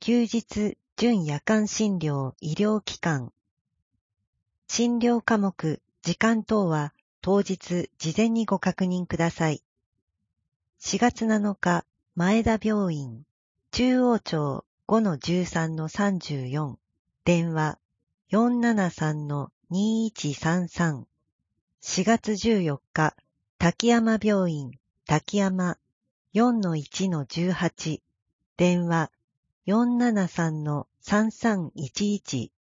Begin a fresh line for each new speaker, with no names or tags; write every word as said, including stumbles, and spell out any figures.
休日準夜間診療医療機関。診療科目、時間等は当日事前にご確認ください。しがつなのか、前田病院、中央町 ごのじゅうさんのさんじゅうよん、電話 よんななさんのにいちさんさん。しがつじゅうよっか、滝山病院、滝山 よんのいちのじゅうはち、電話 よんななさんのさんさんいちいち。